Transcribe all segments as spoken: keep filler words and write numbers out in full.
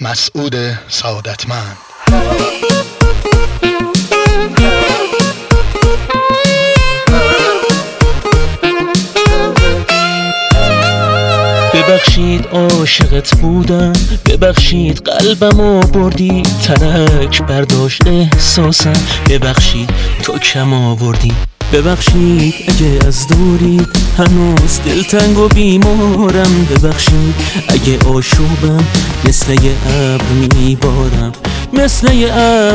مسعود سعادتمند. ببخشید عاشقت بودم، ببخشید قلبمو بردی، ترک برداشت احساسم، ببخشید تو کم آوردی. ببخشید اگه از دورید هنوز دلتنگ و بیمارم، ببخشید اگه آشوبم مثل یه ابر میبارم، مثل یه ابر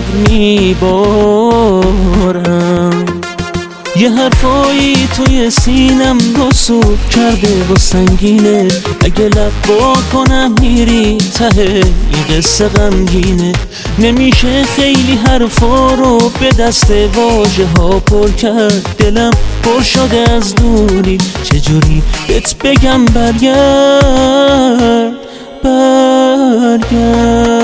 میبارم. یه حرفایی توی سینم رسوب کرده و سنگینه، اگه لب وا کنم میری ته این قصه غمگینه. نمیشه خیلی حرفا رو به دست واژه ها پر کرد، دلم پر شده از دوری، چجوری بهت بگم برگرد برگرد.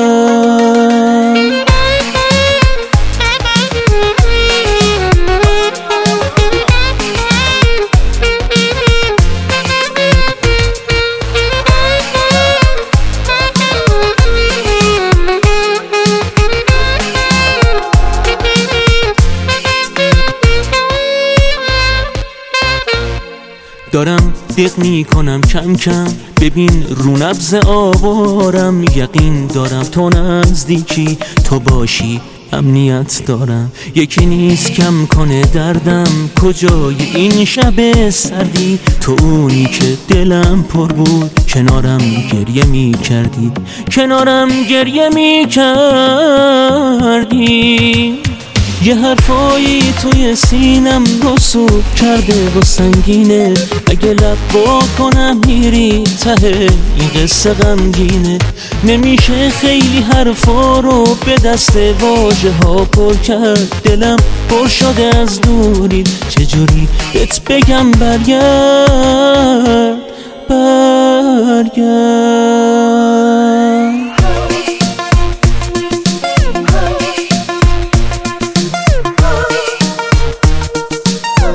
دارم دق می کنم کم کم، ببین رو نبض آوارم، یقین دارم تو نزدیکی، تو باشی امنیت دارم. یکی نیست کم کنه دردم، کجای این شب سردی، تو اونی که دلم پر بود، کنارم گریه می کردی، کنارم گریه می کردی. یه حرفایی توی سینم رسوب کرده و سنگینه، اگه لب وا کنم میری ته این قصه غمگینه. نمیشه خیلی حرفا رو به دست واژه ها پر کرد، دلم پر شده از دوری، چجوری بهت بگم برگرد برگرد.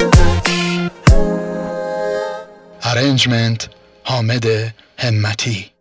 ارنجمنت حامد همتی.